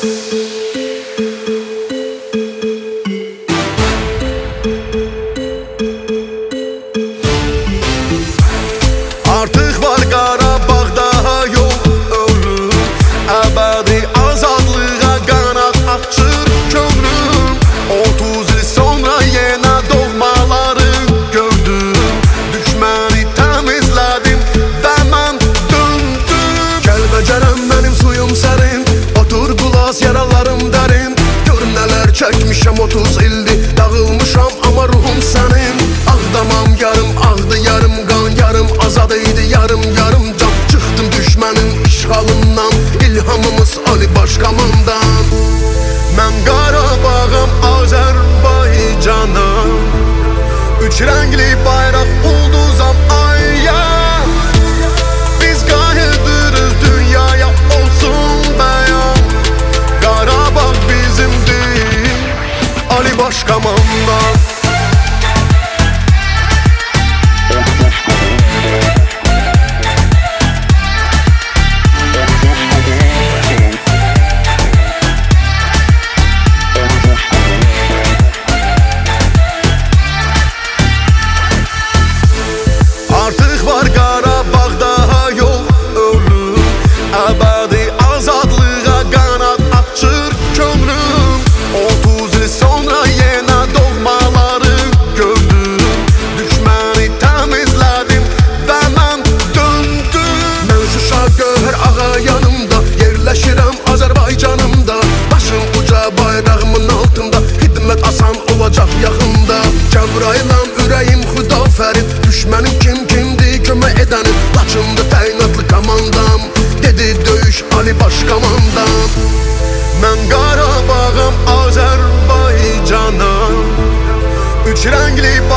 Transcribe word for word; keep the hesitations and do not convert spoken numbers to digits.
Artıq var Qarabağda yox ölüm, əbədi azadlığa qanad açır könlüm. Otuz il sonra yenə doğmaları gördüm, düşməni təmizlədim və mən döndüm. Gəlbəcərəm mənim suyum sərin, otur qulaq yaralarım dərin. Gör nələr çəkmişəm otuz ildir, dağılmışam amma ruhum sənin. Ağdamam yarım, ağdı yarım qan, yarım azad idi, yarım yarım can. Çıxdım düşmənin işğalından, ilhamımız Ali Başkomandan. Mən Qarabağım, Azərbaycanım, üç rəngli bayraq ulduzam ayya. Biz qayıdırıq dünyaya, olsun bəyan. Qarabağ bizimdir, Ali Başkomandan. Artıq var Qarabağda yox ölüm, əbədi azadlığa qanad açır könlüm. Otuz il sonra yenə doğmaları gördüm, düşməni təmizlədim və mən döndüm. Mən Şuşa Gövhər ağa yanımda, yerləşirəm Azərbaycanımda. Başım uca bayrağımın altında, xidmət asan olacaq yaxında. Cəbrayılam ürəyim Xudafərid, düşmənim kim kimdir kömək edənim. Laçındı təyinatlı komandam, dedi döyüş Ali Başkomandan. Mən Qarabağım, Azərbaycanım, üç rəngli